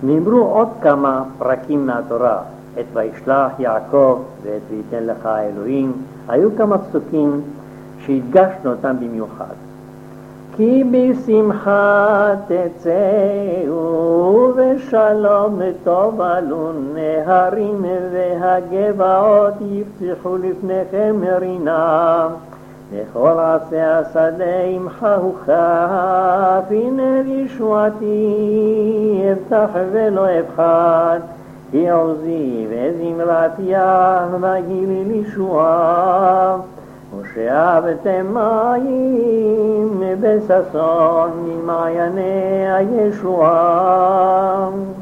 נאמרו עוד כמה פרקים מהתורה, את וישלח יעקב ואת ויתן לך אלוהים. היו כמה פסוקים שהדגשנו אותם במיוחד. כי בשמחה תצאו ושלום תובלו, נהרים והגבעות יפתחו לפניכם רינה, לכל עצי השדה ימחאו כף, הנה ישועתי אבטח ולא אפחד, כי עוזי וזמרת ים וגילי לישועה. ושאבתם מים בששון ממעייני הישועה.